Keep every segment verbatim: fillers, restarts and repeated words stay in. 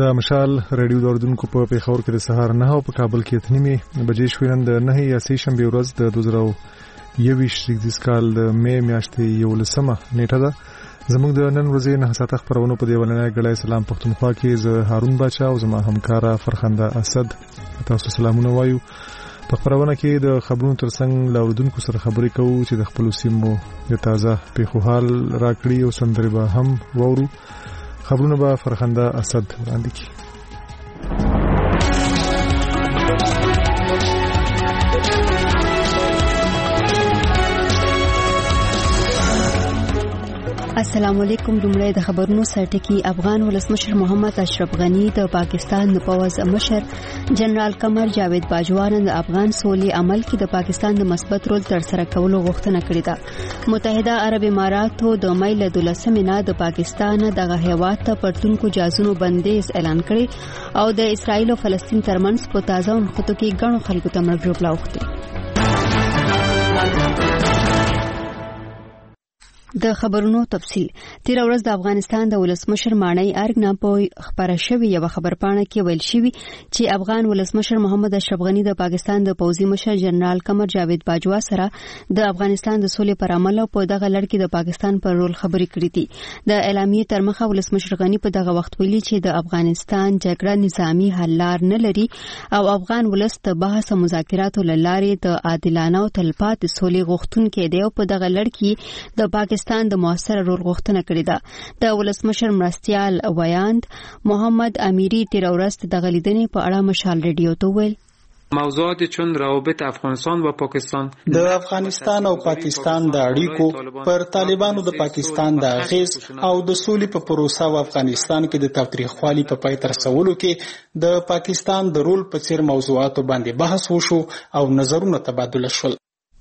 د مشال رادیو دوردونکو په پیښور کې د سهار نه او په کابل کې اتنیمې بجې شوې. نن د نهه یا سې شنبه ورځ د دوه زره یوویشت زیږدیز کال د مې میاشتې یولسمه نیټه ده. زموږ د نن ورځې نه ساعته خبرونه په دیوالنه غړای سلام پښتونخوا کې زه هارون باچا او زما همکارا فرخنده اسد تاسو سلامونه وایو. په خبرونه کې د خبرونو ترڅنګ لاوردونکو سره خبرې کوو چې د خپل سیمو د تازه پیښو حال راکړي او سندري به هم وورو. خبرونه به فرخنده اسد وړاندې کړي. السلام علیکم. لومړی د خبرونو سرټکی. افغان ولسمشر محمد اشرف غنی د پاکستان د پوځ مشر جنرال قمر جاوید باجوا د افغان سولې عمل کې د پاکستان د مثبت رول تر سره کولو غوښتنه کړې ده. متحده عرب اماراتو د مې له دولسمې نه د پاکستان دغه هیواد ته پرتونکو جازونو بندیز اعلان کړي او د اسرایل او فلسطین ترمنځ په تازه نښتو کې ګڼو خلکو ته مرګ ژوبلا وخته. د خبرونو تفصیل. تیر ورځ د افغانستان د ولسمشر مانی ارګ نه په خبره شوی یو خبرپاڼه کې ویل شوی چې افغان ولسمشر محمد اشرف غنی د پاکستان د پوځي مشر جنرال قمر جاوید باجوا سره د افغانستان د سولې پر عمل او په دغه لړ کې د پاکستان پر رول خبرې کړې دي. د اعلامیې تر مخه ولسمشر غنی په دغه وخت ویلي چې د افغانستان جګړه نظامی حل لار نه لري او افغان ولس ته بحث او مذاکرات لارې د عادلانه او تلپاتې سولې غوښتونکي دی او په دغه لړ کې د پاکستان د موثر رول غوښتنه کړې ده. د ولسمشر مرستيال ویاند محمد امیری تیر ورځ د غلیدنې په اړه مشال رادیو ته ویل موضوعات چون روابط افغانستان و پاکستان د افغانستان او پاکستان د اړیکو پر طالبانو د پاکستان د اغیز او د سولې په پروسه او افغانستان کې د تاوتریخوالي په پای تر رسولو کې د پاکستان د رول په څیر موضوعاتو باندې بحث وشو او نظرونه تبادله شول.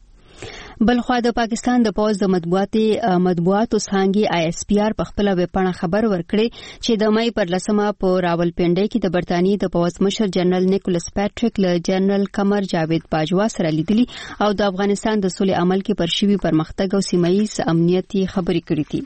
بلخوا د پاکستان د پوز د مطبوعاتي مطبوعاتو څنګه آی اس پی آر په خپل ویبپاڼه خبر ورکړي چې د مې پر لسمه په راولپنډي کې د برتانی د پوز مشر جنرال نیکولس پیټریک له جنرال قمر جاوید باجوا سره لیدلي او د افغانستان د سولې عمل کې پر شوی پرمختګ او سیمایي امنیتي خبرې کړې دي.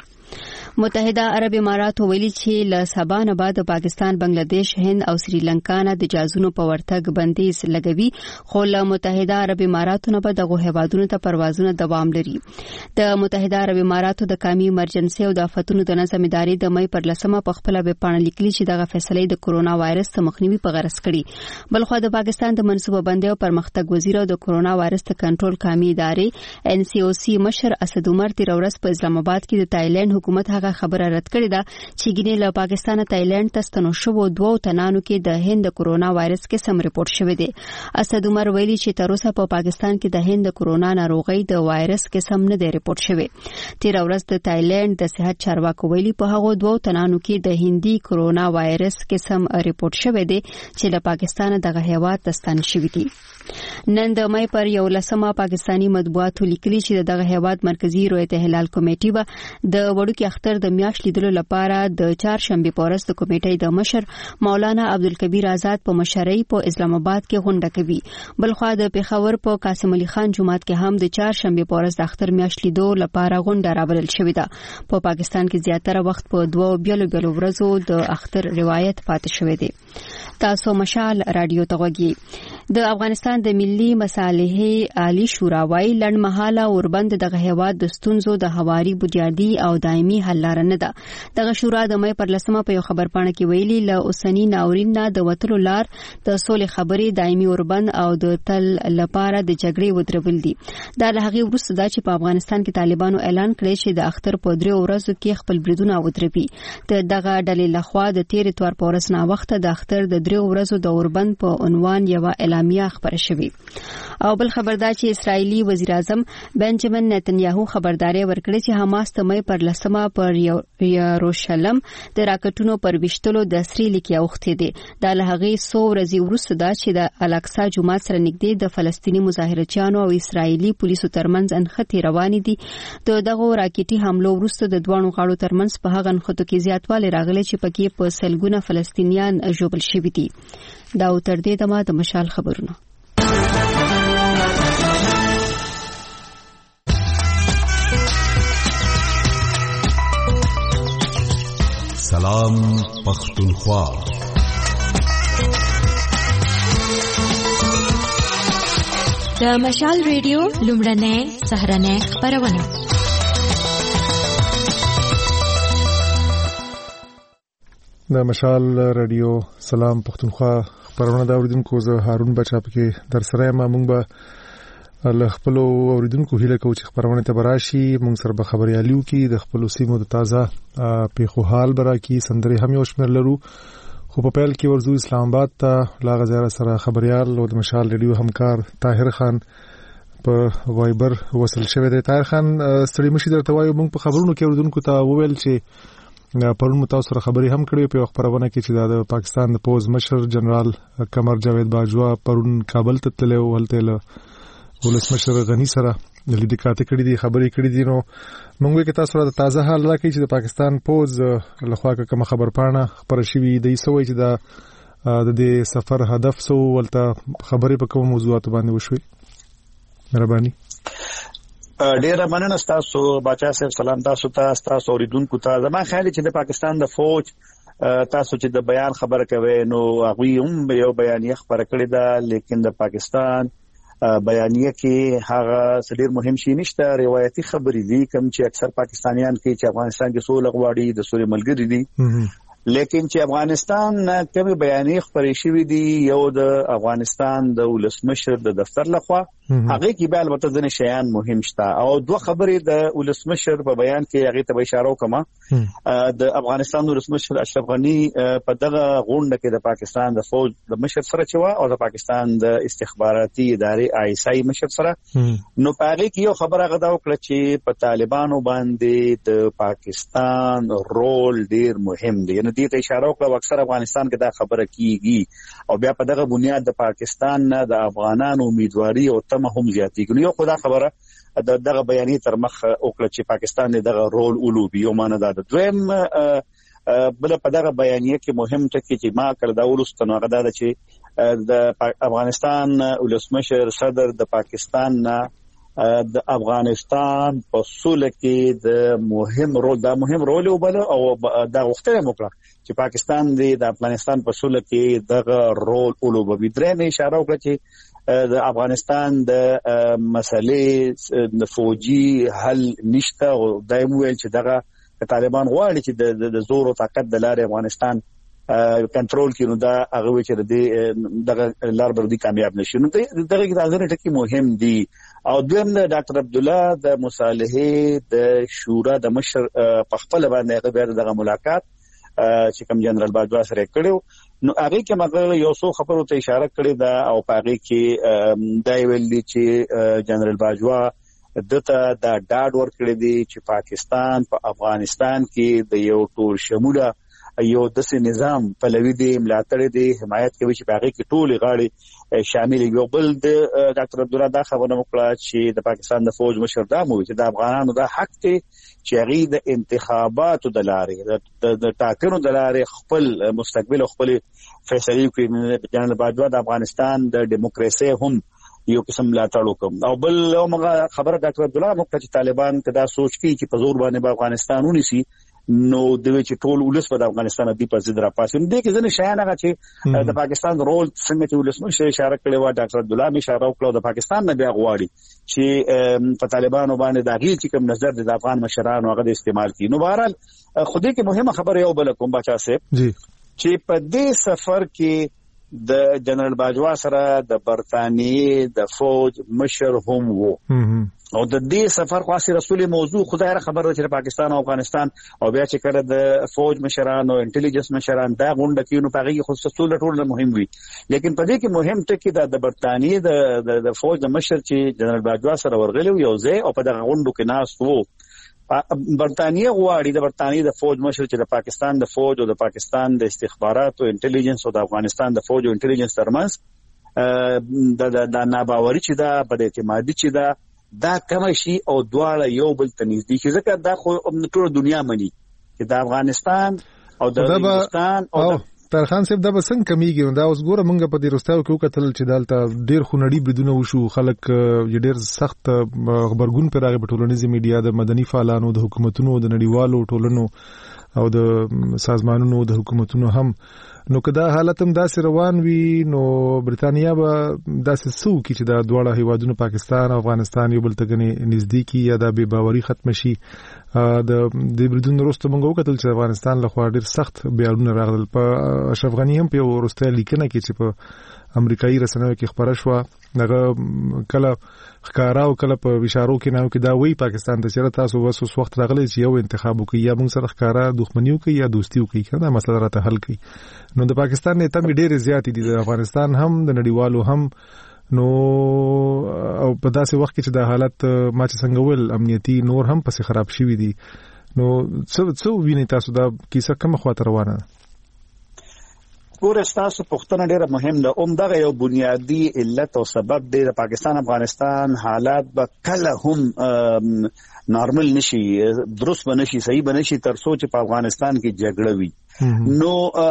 متحده عرب امارات ویلي چې له سبا نه بعد پاکستان، بنگلاديش، هند او سریلانکا نه د جازونو په ورتګ بندیز لګوي، خو له متحده عرب اماراتو نه به دغه هیوادونو ته پروازونه دوام لري. د متحده عرب اماراتو د قومي ایمرجنسي او د آفتونو د نظم ادارې د مې پر لسمه په خپل ویبپاڼه لیکلي چې دغه فیصله د کورونا وایرس ته مخنیوي په غرض کړي. بلخو د پاکستان د منصوبه بندي او پرمختګ وزیر او د کورونا وایرس ته کنټرول قومي ادارې ان سی او سی مشر اسد عمر تیر ورځ په اسلام آباد کې د تایلند حکومت هغه خبره رد کړې ده چې ګینه له پاکستان تایلند ته ستنو شو دوه تنانو کې د هند کورونا وایرس کې سم ریپورت شوی دی. اسد عمر ویلي چې تر اوسه په پاکستان کې د هند کورونا ناروغي د وایرس کې سم نه دی ریپورت شوی. تیر ورځ د تایلند د صحت چارواکو ویلي په هغه دوه تنانو کې د هندي کورونا وایرس کې سم ریپورت شوی دی چې له پاکستان دغه هیواد ته ستن شوی دی. نن د مې پر یو لسمه پاکستانی مطبوعاتو لیکلي چې دغه هیواد مرکزی رؤیت هلال کمیټه به د وړوکی اختر د میاشت لیدلو لپاره د چهارشنبه پورس د کمیټې د مشر مولانا عبدالکبیر آزاد په مشرۍ په اسلام آباد کې غونډه کوي. بلخو د پیښور په قاسم علي خان جومات کې هم د چهارشنبه پورس د اختر میاشت لیدو لپاره غونډه راوړل شوې ده. په پاکستان کې زیاتره وخت په دوه بیلو بیلو ورځو د اختر روایت پاتې شوې ده. تاسو مشال رادیو ته وګورئ. د افغانستان د ملي مصالحې عالی شورا وايي لړمحاله اوربند دغه هیواد د ستونزو د هواري بنیادی او دایمي حل لار نه ده. دغه شورا د مې پر لسمه په خبرپاڼه کې ویلي له اوسنی ناورین نه د وټلو لار د سولې خبرې دایمي اوربند او د تل لپاره د جګړې ودرول دي. دا له هغه وروسته دا چې په افغانستان کې طالبانو اعلان کړی چې د اختر په درې ورځو کې خپل بریدونه ودروي. د دغه ډلې لخوا د تیر اتوار په ورځ نه وخت د اختر د درې ورځو د اوربند په عنوان یو اعلامیه خبره شوې. او بل خبردار چې اسرایلی وزیر اعظم بنجامین نتنیاهو خبرداري ورکړه چې حماس ته مې پر لسمه پر یروشلم د راکټونو پر وشتلو د سری لیکي اوخته دي. دا له هغه څو ورځې وروسته دا چې د الاقصی جومات سره نږدې د فلسطینی مظاهرچیانو او اسرایلی پولیسو ترمنځ انخته روانې دي. د دغه راکټي حملو وروسته د دوه غاړو ترمنځ په هغه انخته کې زیاتوالی راغلی چې پکې په سلګونه فلسطینیان ژوبل شوي دي. دا تر دې دمه د مشال خبرونه. سلام پختونخوا. د مشال ریډیو لومړنۍ سهرنۍ خبرونه. د مشال رادیو سلام پښتونخوا خبرونه دا اوریدونکو زه هارون بچا پکې در سره ما مونږ به له خپل اوریدونکو هیله کوو چې خبرونه ته براشي مونږ سره به خبرياليو کې د خپل سیمو د تازه پیښو حال برا کې سندري هم یو شمیر لرو خو په پیل کې ورزو اسلام آباد ته لا غزاره سره خبريال او د مشال رادیو همکار طاهر خان په وایبر وصل شوی دی. طاهر خان ستړي مشي درته وایو مونږ په خبرونو کې اوریدونکو ته وویل چې پرون متاسو سره خبري هم کړې په خبرونه کې چې د پاکستان د پوز مشر جنرال قمر جاوید باجوا پرون کابل ته تللی او هلته له ولسمشر غنی سره د لیدې کاته کړې دي خبري کړې دي. نو موږ کې تاسو سره د تازه حال راکړي چې د پاکستان پوز لخوا کوم خبر پاڼه خبر شوی دی سوې چې دا د دې سفر هدف سو ولته خبرې په کوم موضوعات باندې وشوي. مهرباني. ډیره مننه تاسو بچا صاحب سلام تاسو ته تاسو اوریدونکو ته زما خیال چې د پاکستان د فوج تاسو چې د بیان خبره کوي نو هغه هم یو بیانیه خبره کړې ده لیکن د پاکستان بیانیه کې هغه ډیر مهم شي نشته روایتي خبرې دي کوم چې اکثر پاکستانیان کې چې افغانستان کې سول غواړي د سوري ملګری دي لیکن چې افغانستان کومه بیانیه خبرې شوې دي یو د افغانستان د ولسمشر د دفتر لخوا هغه کې به البته ځنې شیان مهم شته او دوه خبرې د ولسمشر په بیان کې هغه ته اشاره وکړه. د افغانستان ولسمشر اشرف غنی په دغه غونډه کې د پاکستان د فوج د مشر سره چوا او د پاکستان د استخباراتي ادارې آی اس آی مشر سره نو په هغه کې یو خبره غدا وکړه چې په طالبانو باندې د پاکستان رول ډیر مهم دی. یعنی دې ته اشاره وکړه اکثر افغانستان کې دا خبره کیږي او بیا په دغه بنیاد د پاکستان نه د افغانانو امیدواري او تمه هم زیاتېږي. یو خدای خبره د دغه بیانیه تر مخ وکړه چې پاکستان دغه رول ولوبي او مانه دا د دویم بل په دغه بیانیه کې مهم ټکی چې ما کړ دا ورستنو هغه دا چې د افغانستان ولسمشر صدر د پاکستان نه د افغانستان په سوله کې د مهم رول دا مهم رول وبله او دا وختره وکړه چې پاکستان د افغانستان په سوله کې دغه رول ولوبي. درې اشاره وکړه چې د افغانستان د مسلې د فوجي حل نشته او دایم ویل چې دغه طالبان غواړي چې د زور او طاقت د لارې افغانستان کنټرول کړي نو دا هغه چې د دغه لار بردي کامیاب نشي. نو دغه کې د ځینې ټکي مهم دي او دویم د ډاکټر عبد الله د مصالحه د شورا د مشر په خپل باندې هغه دغه ملاقات چې کوم جنرال باجوا سره کړو نو هغه کې مګر یو څو خبرو ته اشاره کړې ده او هغه کې دا ویل دي چې جنرال باجوا دته دا ډاډ ورکړی دی چې پاکستان په افغانستان کې د یو ټول شموله یو داسې نظام پلوي دی ملاتړ دی حمایت کوي چې هغه کې ټول غاړي شامل یو بل د ډاکټر عبد الله دا خبره وکړه چې د پاکستان د فوج مشر دا مو چې د افغانانو دا حق دی چې هغه د انتخاباتو د لارې د ټاکنو د لارې خپل مستقبل خپل فیصله کوي. جنرال باجوا د افغانستان د دیموکراسي هم یو قسم ملاتړ وکم او بل موږ خبره ډاکټر عبد الله مکه چې طالبان کدا سوچ کوي چې په زور باندې په افغانستان ونیسي نو د وچ ټول ولس په افغانستان د په ضد را پاسین دي کې ځنه شایان هغه چې د پاکستان رول څنګه چې ولس مشه اشاره کړې و ډاکټر عبد الله می اشاره وکړه د پاکستان نه بیا غواړي چې په طالبانو باندې داغي چې کوم نظر د افغان مشرانو هغه استعمال کړي. نو بهرحال خو دې کې مهمه خبره یو بل کوم بچا صاحب جی چې په دې سفر کې د جنرال باجوا سره د برتانیې د فوج مشر هم وو او د دې سفر خاصه رسول موضوع خدای را خبره چې پاکستان او افغانستان او بیا چې کړه د فوج مشران او انټيليجنس مشران دا غونډه کینو پغې خصوصي ټول مهم وي لیکن په دې کې مهم ټکی د برتانیې د د فوج د مشر چې جنرال باجوا سره ورغلی یو ځای او په دغه غونډو کې ناس وو. برتانیې غواړي د برتانیې د فوج مشر چې د پاکستان د فوج او د پاکستان د استخبارات او انټيليجنس او د افغانستان د فوج او انټيليجنس ترمنځ د د ناباوري چې دا په اعتمادي چې دا دا کوم شي او دواړه یو بل ته نږدې چې ځکه دا خو ټول دنیا مني چې د افغانستان او د هندستان او طاهر صاحب دا بسنګ کمیږي دا اوس ګوره مونږ په دې رستاو کې وکتل چې دالته ډیر خونړی بریدونه وشو خلک ډیر سخت خبرګون پر هغه ټولنیزي میډیا د مدني فعالانو د حکومتونو د نړیوالو ټولنو او د سازمانونو د حکومتونو هم. نو کدا حالت هم داسې روان وي نو برتانیا به داسې سو کی چې دا دواړه هیوادونو پاکستان او افغانستان یو بل ته غني نزدیکی یا د بے باوري ختم شي. د د بریدون وروسته موږ وکتل چې افغانستان له خوا ډیر سخت بیانونه راغلل. په اشرف غنی هم په وروسته لیکنه کې چې په امریکایي رسنیو کې خبره شو دغه کله ښکارا او کله په اشارو کې نو کې دا وی پاکستان ته چې تاسو وسوس وخت راغلی چې یو انتخاب وکړي یا موږ سره ښکارا دښمنی وکړي یا دوستي وکړي کنه مسله راته حل کړي. نو د پاکستان نه تم ډېر زیات دي د افغانستان هم د نړیوالو هم. نو او په داسې وخت کې چې د حالت ما چې څنګه ول امنیتي نور هم پسې خراب شوي دي. نو څه څه ویني تاسو دا کیسه کومه خواته روانه؟ ګوره تاسو پوښتنه ډیره مهم ده. عمدغه یو بنیادی علت او سبب دی د پاکستان افغانستان حالات به کله هم نارمل نشي، درست بنشي، صحیح بنشي تر څو چې په افغانستان کې جګړه وي. نو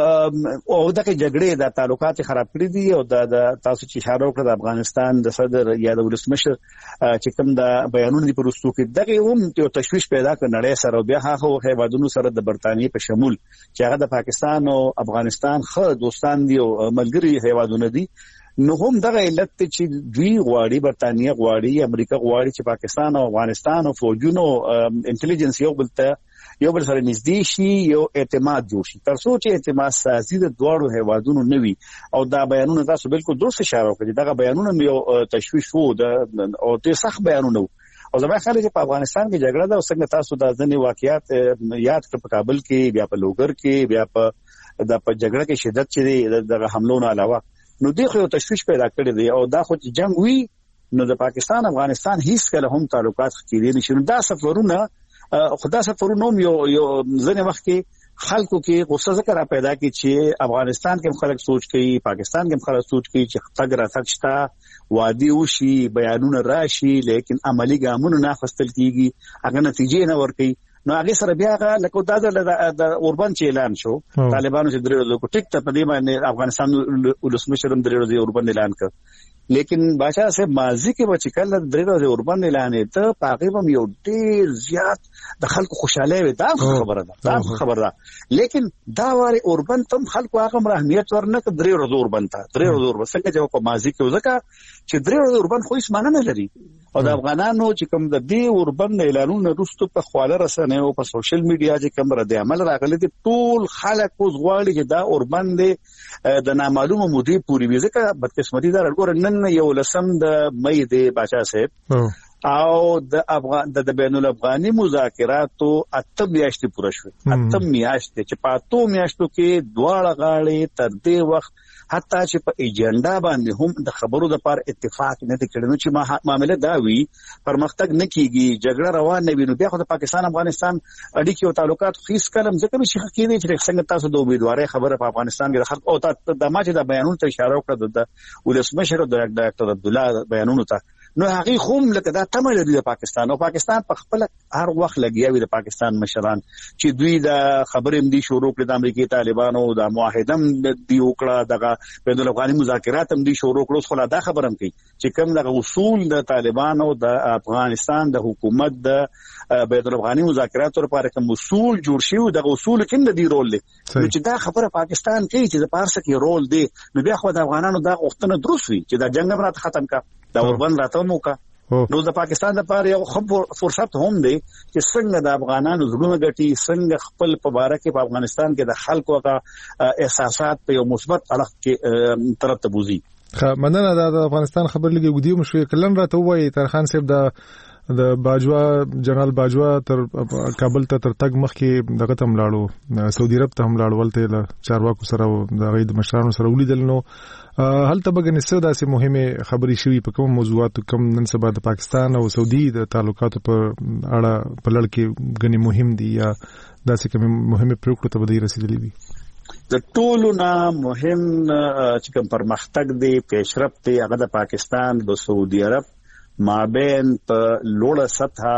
او دغه جګړې د تعلقات خراب کړې دي او د تاسو چې اشاره وکړه د افغانستان د صدر یا د ولسمشر چې کوم د بیانونو په وروستو کې دغه هم یو تشویش پیدا کړ نړۍ سره او بیا هغه هیوادونو سره د برتانیې په شمول چې هغه د پاکستان او افغانستان خو دوستان دي او ملګری هیوادونه دي. نو هم دغه علت چې دوی غواړي، برتانیې غواړي، امریکا غواړي چې پاکستان او افغانستان او فوجونو انټيليجنس یو بل ته یو بل سره نږدې شي، یو اعتماد جوړ شي. تر څو چې اعتماد سازي د دواړو هیوادونو نه وي او دا بیانونه تاسو بالکل درست اشاره وکړه، دغه بیانونه یو تشویش وو او ډېر سخت بیانونه وو. او زما خیال چې په افغانستان کې جګړه ده او څنګه تاسو د ځینې واقعیات یاد کړ په کابل کې، بیا په لوګر کې، بیا په د په جګړه کې شدت چې د حملو نه علاوه نو دغه یو تشویش پیدا کړی دی. او دا خو چې جنگ وی نو د پاکستان افغانستان هیڅ کله هم تعلقات کېدې نشي. نو دا سفرونه خدا سفرونه یو یو ځنه وخت کې خلکو کې غوسه ذکر پیدا کی چې افغانستان کې خلک سوچ کوي، پاکستان کې خلک سوچ کوي چې تګ را تک شتا وادي وشي، بیانونه راشي، لیکن عملی ګامونه نه خستل کیږي، هغه نتیجې نه ورکي. نو هغه سره بیا لکه دا د اوربان چې اعلان شو طالبانو چې درې ورځې کو ټیک ته په دې باندې افغانستان ولسمشر هم درې ورځې اوربان اعلان کړ. لیکن بادشاہ صاحب ماضی کې به چې کله درې ورځې اوربان اعلان ته پاکه هم یو ډیر زیات د خلکو خوشاله وي، دا خبره ده، دا خبره ده. لیکن دا واره اوربان تم خلکو هغه اهمیت ورنه ک درې ورځې اوربان ته درې ورځې اوربان څنګه چې په ماضی کې وځکه چې درې ورځې اوربان خو هیڅ معنی نه لري. او د افغانانو چې کوم د دې اوربان اعلانونه وروسته په خواله رسنۍ او په سوشل میډیا چې کوم رد عمل راغلي دي، ټول خلک اوس غواړي چې دا اوربان دې د نامعلومه مودې پورې وي. ځکه بدقسمتي دا ورګور نن یو لسم د مې د بادشاہ صاحب او د افغان د بین الافغاني مذاکراتو اته میاشتې پوره شوې، اته میاشتې چې په اته میاشتو کې دواړه غاړې تر دې وخت حتی چې په ایجنډا باندې هم د خبرو د پر اتفاق نه کړي. نو چې معاملې دا وی پرمختګ نه کیږي، جګړه روان نه وي، نو بیا خو د پاکستان افغانستان اړیکې او تعلقات هیڅ کلم ځکه چې کېږي چې څنګه تاسو د امیدوارۍ خبره په افغانستان کې خلک او د ما چې د بیانونو ته اشاره وکړه د ولسمشر د ډاکټر عبدالله بیانونو ته، نو هغه خوم لکه دا تمه لري د پاکستان او پاکستان په خپل هر وخت لګیاوي د پاکستان مشران چې دوی د خبرې مدي شروع کړې د امریکای طالبانو د معاهده دی وکړه، دغه بین الافغاني مذاکرات هم دي شروع کړو. خو دا خبرم کوي چې کوم دغه اصول د طالبانو د افغانستان د حکومت د بین الافغاني مذاکرات لپاره کوم اصول جوړ شي، دغه اصول کې د دې رول دی. نو چې دا خبره پاکستان کوي چې د پارسه کې رول دی، نو بیا خو د افغانانو دا غوښتنه درست وي چې دا جنگ هم راته ختم کا، دا اوربند راته موکا. نو د پاکستان لپاره یو خو فرصت هم دی چې څنګه د افغانانو زړونه ګټي، څنګه خپل په باره کې په افغانستان کې د خلکو هغه احساسات په یو مثبت اړخ کې طرف ته بوزي. خا مننه د افغانستان خبر لګي ودی مشوي کلن راته وایي ترخان صاحب د د باجوا جنرال باجوا تر کابل ته تر تګ مخکې دغه تم لاړو، سعودي عرب ته هم لاړو، ولته له چارواکو سره د غید مشرانو سره ولیدل. نو هلته بګنې څه داسې مهمه خبرې شوي په کوم موضوعاتو کوم نن سبا د پاکستان او سعودي د تعلقاتو په اړه په لړ کې غني مهم دي یا داسې کوم مهمه پروګرام ته بدی رسیدلې دي؟ د ټولو نه مهم چې کوم پرمختګ دی، پیشرفت دی، هغه د پاکستان د سعودي عرب مابین په لوړه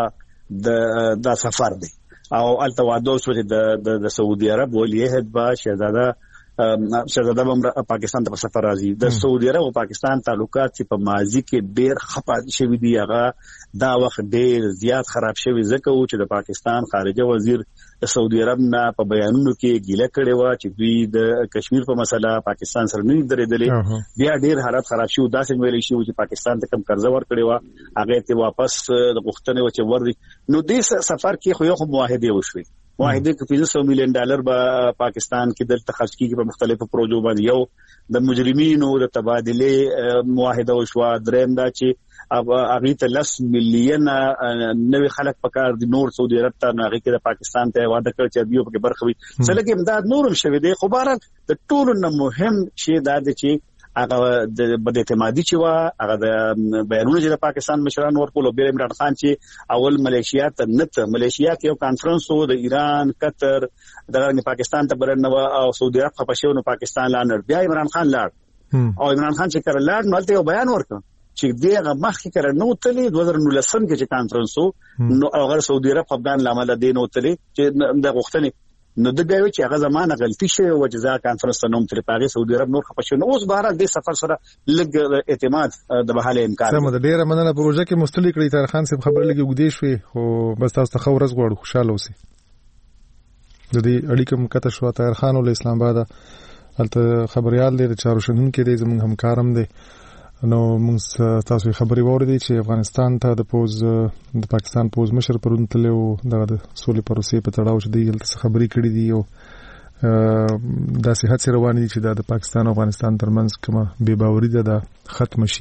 سطح د د سفر دی او التوادو شو د د سعودي عرب ولی عہد با شهزاده شهزاده بم پاکستان ته په سفر راځي. د سعودي عرب او پاکستان تعلقات چې په ماضي کې ډېر خپات شوي دي هغه دا وخت ډېر زیات خراب شوي ځکه و چې د پاکستان خارجه وزیر د سعودي عرب نه په بیانونو کې ګیله کړې و چې دوی د کشمیر په مسله پاکستان سره نه درېدلې. بیا ډېر حالت خراب شو. داسې ویل شي چې پاکستان ته کم قرضه ورکړې و هغه ته واپس د غوښتنې و چې ورځي. نو دې سفر کې خو یو معاهده وشوي. معاهده کې پنځه سوه میلیون ډالر به پاکستان کې دلته خرج کیږي په مختلفو پروژو باندې. یو د مجرمینو د تبادله معاهده وشوه. دریم دا چې هغه ته لس میلیون نوې خلک پکار دي نور سعودي عرب ته هغه کې د پاکستان ته وعده کړ چې بیا په برخه وي څه لکه امداد نورم شوی دی. خو بهر د ټولو نه مهم شی دا دی چې هغه د بد اعتمادي چې وا هغه د بیانونه چې د پاکستان مشران ورکول. بیر عمران خان چې اول ملیشیا ته نت ملیشیا کې یو کانفرنس وو د ایران قطر دغه پاکستان ته برنه او سعودي عرب خپشو نو پاکستان لاندې بیا عمران خان لاړ او عمران خان چې کړ لاړ نو ته یو بیان ورکړ چې دغه مخکې کړه نو تلې دوه هزار نولس کې چې کانفرنس وو نو هغه سعودي عرب افغان لامل دین نو تلې چې د غوښتنې نو د دوی چې هغه زمانه غلطي شوی و چې ځا کانفرنس ته نوم تر پاغي سعودي عرب نور خپشو نو اوس بهر د سفر سره لګ اعتماد د بحاله امکان سم د ډیره مننه. پروژه کې مستلې کړی تر خان صاحب خبر لګي وګدې شوی خو بس تاسو ته خبر غواړو خوشاله اوسئ. د دې اړیکه مکته شو تر خان ول اسلام آباد الته خبريال دی چارو شنن کې دی زموږ همکارم دی. نو موږ تاسو خبري ووردی چې افغانستان ته د پوز د پاکستان پوز مشر پرون تلو دغه د سولې پروسې په تړاو چې دی خبري کړې دي او د صحت سره رواني چې د پاکستان او افغانستان ترمنځ کومه بې باوري ده ختم شي.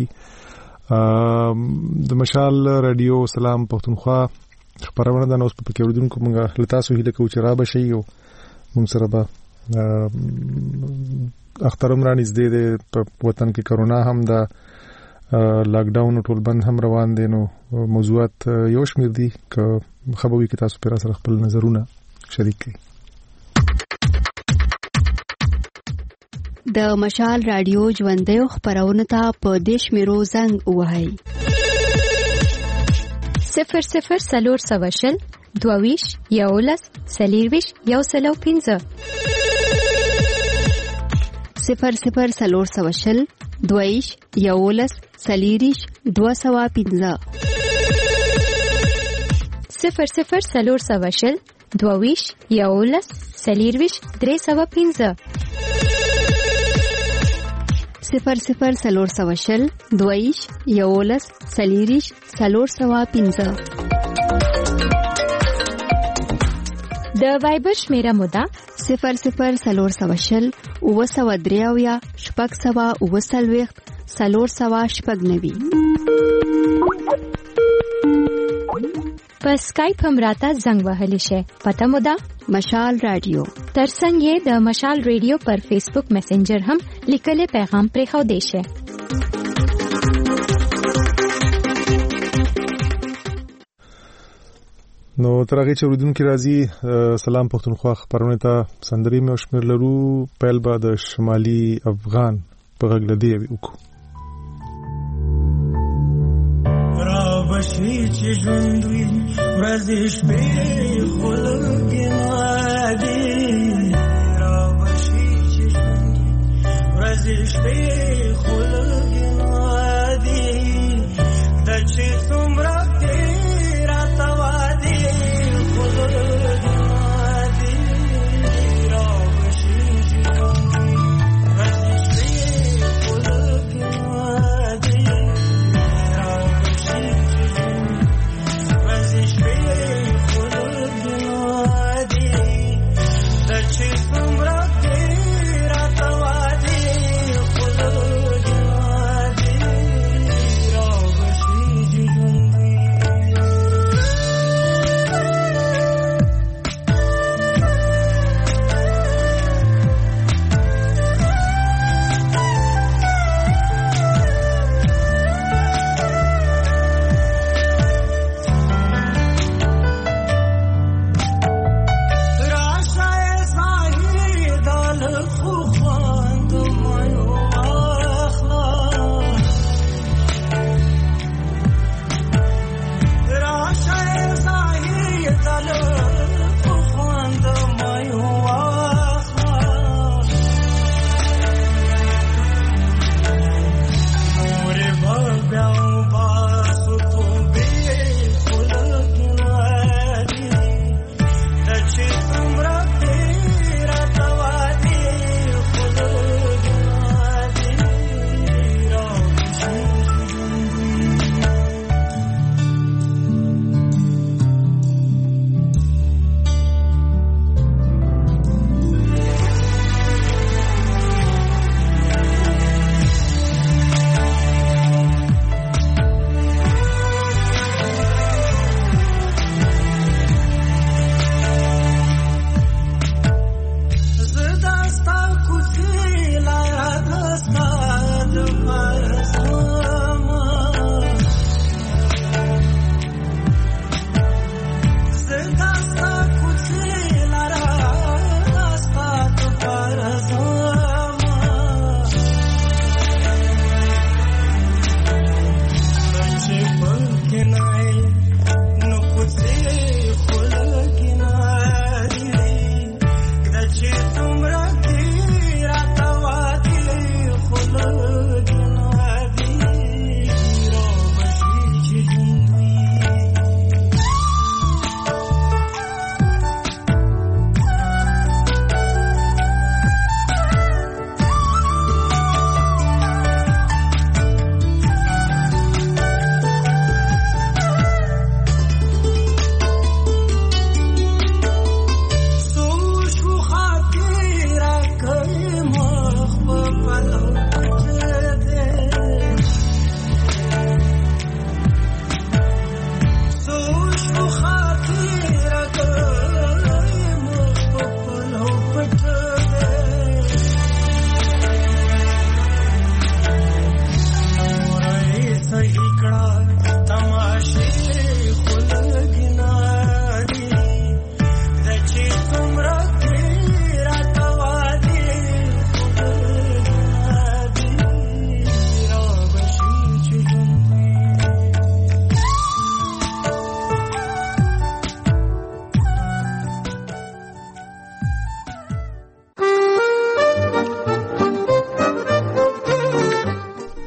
د مشال رادیو سلام پښتونخوا خبرونه د نوښت په کې ورودونکو موږ له تاسو هیله کوو چې را بشي او موږ سره به اخترم رانی زده ده په وطن کې کرونا هم دا لاک ډاون ټول بند هم روان دي. نو موضوعات یو شمیر دي که خبروي کې تاسو پر سره خپل نظرونه شریک کړئ. د مشال رادیو ژوندې خبرونه ته په دیش میرو زنګ وهاي صفر صفر سلور سواشل دوویش یولس سلیرویش یو سلو پینزه صفر صفر سلور سواشل دویش یولس سلیریش دو سوا پینزه صفر صفر سلور سواشل دویش یولس سلیرویش درې سوا پینزه صفر صفر سلور سواشل دویش یولس سلیریش سلور سوا پینزه. د وایبر شمیره مودا صفر صفر سلور سواشل اوه سوا دریاویا شپږ سوا اوه سلويخت سلور سوا شپږ نوي. په سکایپ هم راته زنګ وهلی شي. پته مودا مشال رادیو. ترڅنګ یې د مشال رادیو پر فیسبوک میسنجر هم لیکلي پیغام پرې خو دی شي. نو ترغه چې ورودونکو راځي سلام پښتونخوا خبرونه ته سندري مې شمیر لرو. پیل بعد شمالي افغان په غږ لدی وکړو. را بشي چې ژوندوي ورځې شپې خلګنا دي را بشي چې ژوندوي ورځې شپې خلګنا دي د چې څومره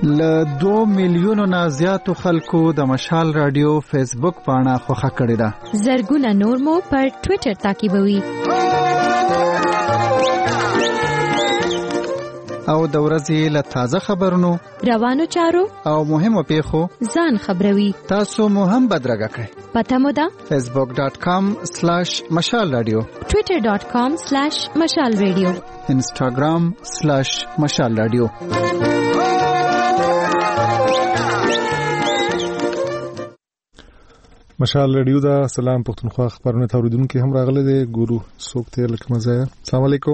ل دوه میلیونو نه زیاتو خلکو د مشال رادیو فیسبوک پاڼه خوښه کړې ده. زرګونه نور مو پر ټوئیټر تعقیبوي. او د ورځې له تازه خبرونو، روانو چارو او مهمو پیښو ځان خبروي. تاسو مو هم بدرګه کړئ. پته مو ده فیسبوک ډاٹ کام سلیش مشال رادیو، ټوئیټر ډاٹ کام سلیش مشال رادیو، انسټاګرام سلیش مشال رادیو. مشال رادیو دا سلام پښتونخوا خبرونه توریدونکو هم راغله دي. ګورو څوک ته لکه مزایا. السلام علیکم.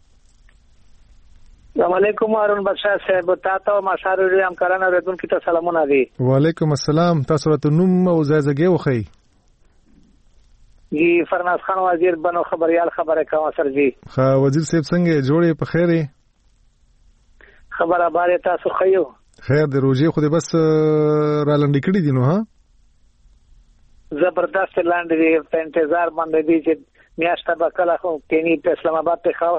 السلام علیکم هارون بادشاہ صاحب، تاسو مشال رادیو هم کارانه ردونکو ته سلامونه دي. وعلیکم السلام. تاسو راته نوم او ځای ځای وخی. جی فرناز خان وزیر بنو خبريال خبره کوم سر جی. ها وزیر صاحب څنګه جوړې په خیره؟ خبره باره تاسو خیو. خیر د روزي خو دې بس را لنډی کړی دي نو ها؟ زبردست لاندې دی په انتظار باندې دی چې میاشته به کله خو کینی په اسلام آباد ته خاو.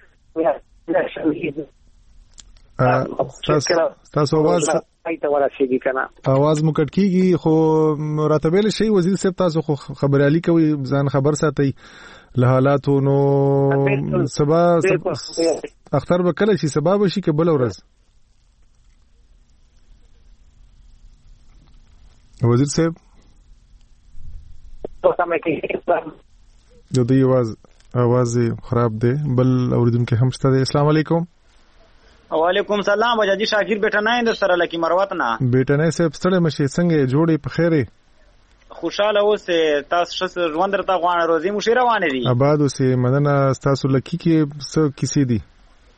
تاسو आवाज ایته ورسېږي کنه. आवाज مو کټ کیږي خو راتبل شي وزیر صاحب تاسو خو خبريالي کوي ځان خبر ساتي له حالاتو نو سبا اختر به کله شي سبا به شي کې بل ورځ. وزیر صاحب جو دی आवाज आवाज خراب دی. بل اوریدونکو هم شته. السلام علیکم. وعلیکم سلام. بجاجي شاکر بیٹا نه اند سره لکی مروت نه بیٹا نه سب ستړي مشي څنګه جوړې په خیره؟ خوشاله اوسه. تاسو شس ژوند درته غواړم روزي مو شي روانه دي. آباد اوسه مدنه تاسو لکی کې څه کیسې دي؟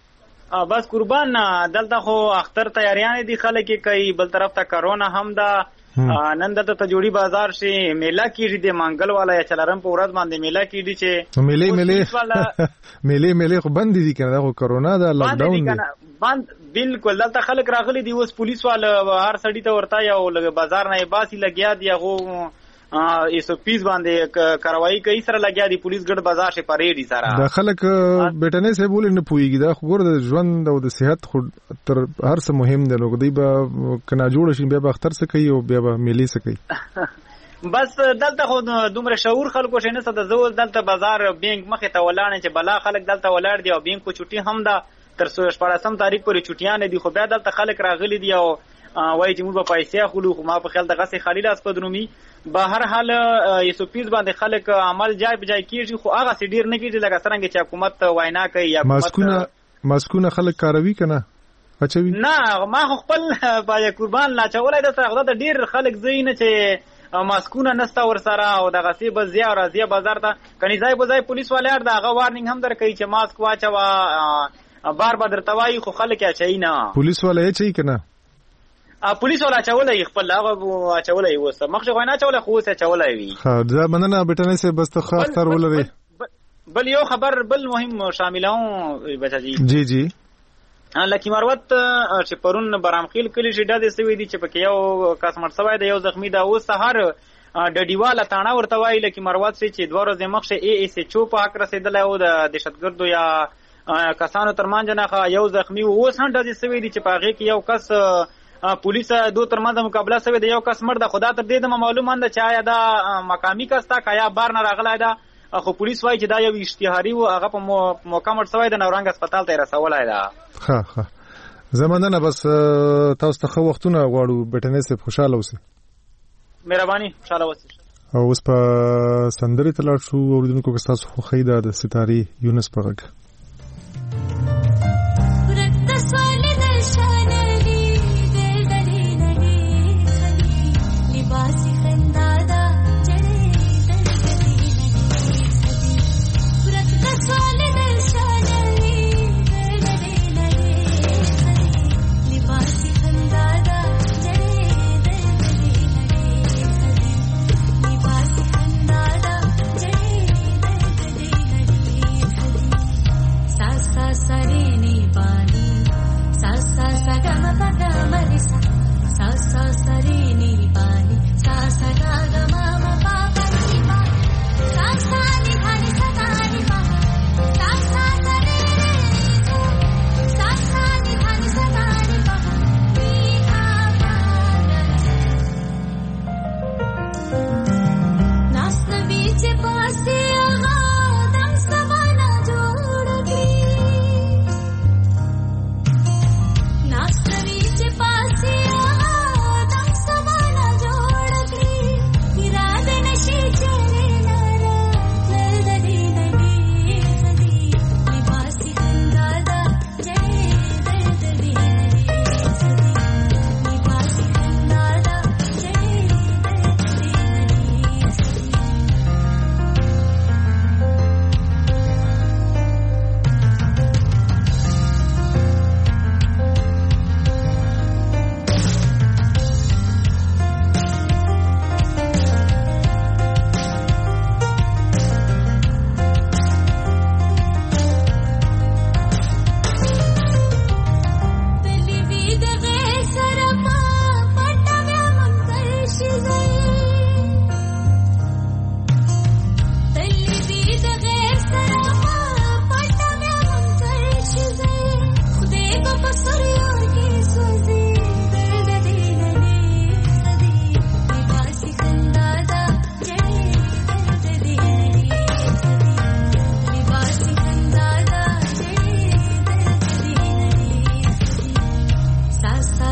ا بس قربان دلته خو اختر تیاریان دي خلک کوي. بل طرف ته کرونا هم دا نن دلته ته جوړي بازار شي میلا کیږي د منګل والا یا چلرم په ورځ باندې میلا کیږي چې میلې میلې میلې میلې خو بند دي کنه. خو کرونا دا لاک ډاون دی بند بالکل. دلته خلک راغلي دي اوس پولیس والا هر سړی ته ورته یو بازار نه باسي لګیا دی. هغه ایسو پیس باندې کاروایی کوي سره لګیا دي. پولیس ګډ بازار شي پریډي سره. دا خلک بیٹنه سه بول نه پويږي. دا خو ګور د ژوند او د صحت خو تر هر څه مهم دی. لوګ دی به کنا جوړ شي بیا به اختر څه کوي او بیا به ملي څه کوي. بس دلته خو دومره شعور خلکو شي نه څه د زول دلته بازار بینک مخه ته ولاړ چې بلا خلک دلته ولاړ دي او بینک کو چټي هم دا تر شپږم تاریخ پورې چټیان دي. خو بیا دلته خلک راغلي دي او وای چې موږ په پیسې خلو خو ما په خیال د غسه خلیل اس پدرومي. به هر حال یسو پیس باندې خلک عمل جای بجای کیږي خو هغه سي ډیر نه کیږي لکه څنګه چې حکومت وینا کوي یا ماسکونه ماسکونه خلک کاروي کنه اچوي. نه ما خپل با قربان لا چولای د سره د ډیر خلک زین چې ماسکونه نستا ور سره او د غسه بزیا او رازیا بازار ته کني ځای بځای پولیس والار دا غ وارنینګ هم درکې چې ماسک واچوا بار بار درتوای خو خلک یا چي نه پولیس والا یې چي کنه. ا پولیس ولا چولای خپل هغه چولای وسه مخه غوښنه چولای خو وسه چولای وی. ها دا مننه بیٹنه سه بس ته خاص تر ولري. بل یو خبر بل مهم شاملون بچا جی جی جی لکی مروت چې پرون برامخیل کلی شي د دې سوي دي چې پکې یو کسمر سوای د یو زخمی دا اوس سحر ډډیواله تاڼه ورته وای لکی مروت چې دوه ورځې مخشه ای ای سی چو په حق رسیدل او د دهشتګردو یا کسانو ترمان جنخه یو زخمی اوس هم د دې سوي دي چې پاغه کې یو کس پولیس دو ترمنځ مقابله سوي د یو کس مرد خدا تر دې د معلومه ده چې آیا دا مقامی کستا کیا بار نه راغلی دا خو پولیس وایي چې دا یو اشتهاري و هغه په موقع مړ سوی د نورنګ هسپتال ته رسولای دا. ها ها زمانه نه بس تاسو ته خو وختونه غواړو بیٹنه سه خوشاله اوسئ. مهرباني خوشاله اوسئ. او اوس په سندري تلل شو اوریدونکو که تاسو خو خیدا د ستاري یونس پغک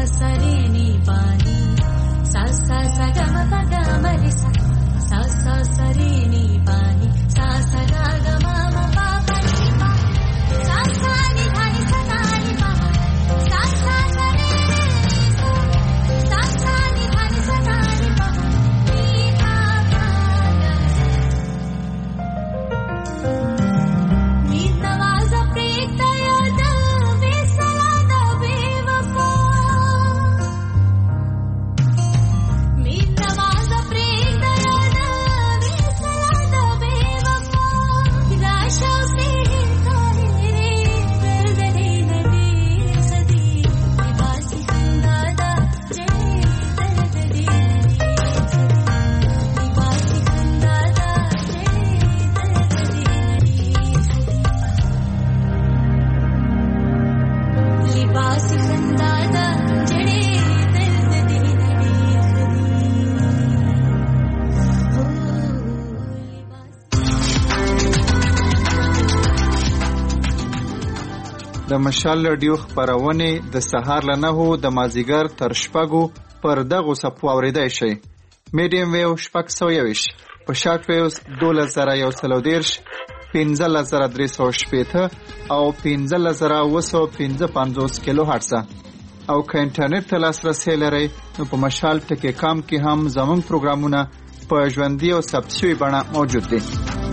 د مشال رادیو خبرونه د سهار له نهو د مازیګر تر شپږو پر دغه صفو اوریدای شي. میډیم ویو شپږ سوه یویش، په شارټ ویوز دولس زره یو سل او دېرش، پنځلس زره درې سوه شپېته او پنځلس زره اوه سوه پنځه پنځوس کیلو هرټز. او که انټرنیټ ته لاسرسی لرئ نو په مشال ټکی کام کې هم زموږ پروګرامونه په ژوندي او ثبت شوي بڼه موجود دي.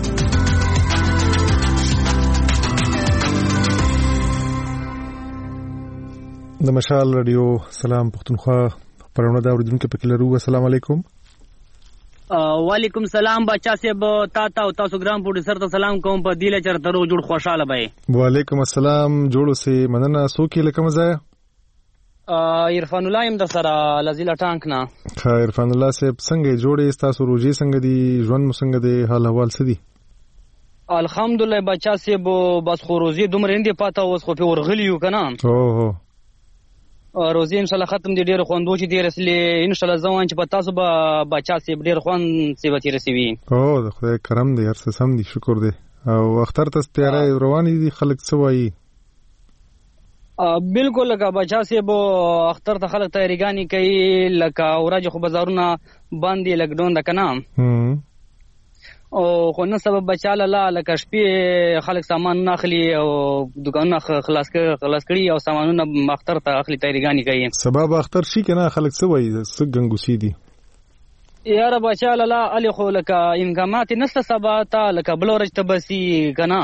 د مشال رادیو سلام پښتونخوا پرونه دا اوریدونکو په کلرو. السلام علیکم. وعلیکم سلام بچا صاحب، تا تا او تاسو ګرام پروډوسر ته سلام کوم په دیله چرته رو جوړ خوشاله بای. وعلیکم السلام، جوړو سي مننه. سوکي لکه مزه عرفان الله يم د سره لزیلا ټانک نه. ها عرفان الله صاحب څنګه جوړې تاسو روزي څنګه دي ژوند مو څنګه دي حال احوال څه دي؟ الحمدلله بچا صاحب بس خو روزي دومره اندې پاته اوس خو په ورغلیو کنه. اوه روزي ان شاء الله ختم دي، ډېر خوندو چې ډېر اصلي ان شاء الله ځوان چې په تاسو به بچا سي ډېر خوند سیوتی رسوي. او د خدای کرم دی، هر څه سم دي، شکر دی. او اختر ته تیارې روانې دي، خلک څه وایي؟ بالکل لکه بچا سي بو اختر ته خلک تیاریګانی کوي، لکه ورځ خو بازارونه باندې لګډون د کنه او خو نن سبب بچاله لا لکه شپې خلک سامان ناخلي او دکانونه خلاص کړي خلاص کړي او سامانونه اختر ته اخلي تیاریګانی کوي. سبب اختر شي کنه خلک څه وایي څه ګنګوسی دي؟ یاره بچاله لا علي خو لکه امکانات نشته سبا ته لکه بل ورځ ته بسي کنه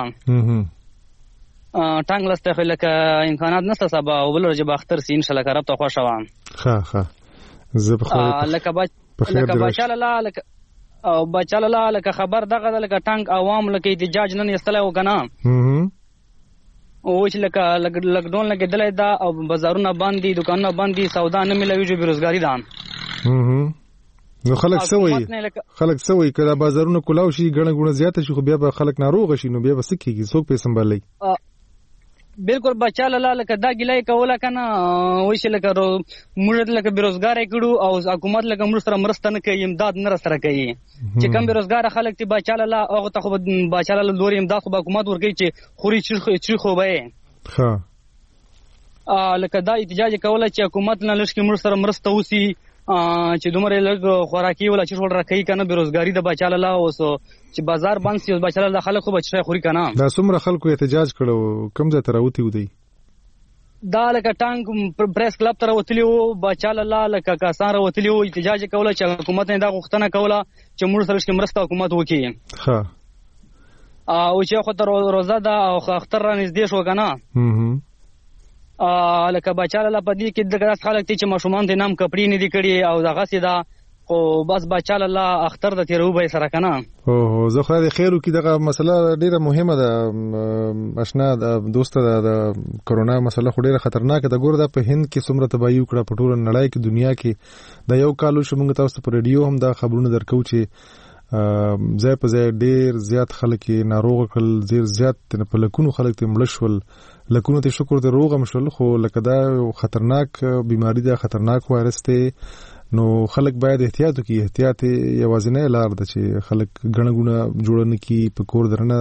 ا ټانګ لسته لکه امکانات نشته سبا او بل ورځ به اختر سي ان شاء الله کرب ته خوشوان. ها ها زه په خیر لکه لکه بچاله لا لکه او بچاله لا لکه خبر دغه لکه ټانک عوام لکه احتجاج نن یستله وکنه او چې لکه لګډون لکه دلای دا او بازارونه باندې دکانونه باندې سودا نه ملوي جو بیروزګاری ده. نو خلک څه وایي؟ خلک څه وایي کله بازارونه کلاو شي ګڼه ګونه زیاته شي خو بیا به خلک ناروغ شي نو بیا به څه کیږي څوک په سمبالي؟ بالکل بچاله لا لکه دا ګلای کوله کنه وای شي لکه موږ لکه بیروزګار کړو او حکومت لکه موږ سره مرسته نه کوي، امداد نه سره کوي. چې کم بیروزګار خلک تی بچاله لا هغه ته خو بچاله لا لوري امداد خو حکومت ورګي چې خوري چې خو به ها ا لکه دا احتجاج کوله چې حکومت نه لږ کې موږ سره مرسته وسی چې دومره لږ خوراکي ولا چې ټول راکې کنه بیروزګاری د بچاله لا اوس چې بازار بند سي بچاله لا خلک خو بچي خوري کنه. دا څومره خلکو احتجاج کړو کوم ځای ته راوتی ودی؟ دا لکه ټانک پریس کلب ته راوتلی وو بچاله لا لکه کاسان راوتلی وو احتجاج کوله چې حکومت نه دا غوښتنه کوله چې موږ سره کې مرسته حکومت وکړي. ها او چې خو تر روزه دا او اختر را نږدې شو کنه ا لکه بچاله لا پدې کې دغه خلک چې ماشومان د نام کپړې نه دي کړي او دغه سیدا خو بس بچاله لا اختر د تیرو به سره کنه. او زه خو د خیرو کې دغه مسله ډیره مهمه ده آشنا د دوست د کرونا مسله خو ډیره خطرناک ده. ګور دا په هند کې څومره تباہي وکړه په ټول نړۍ کې دنیا کې د یو کالو شومنګ تاسو په رادیو هم دا خبرونه درکو چې ځای په ځای ډیر زیات خلک ناروغ کړل، ډیر زیات په لکونو خلک ته مړ شول، لکونو ته شکر د روغ مشول خو لکه دا خطرناک بیماری ده، خطرناک وایرس ته. نو خلک باید احتیاط وکړي. احتیاط یوازینی لار ده چې خلک ګڼه ګونه جوړ نه کړي، په کور درنه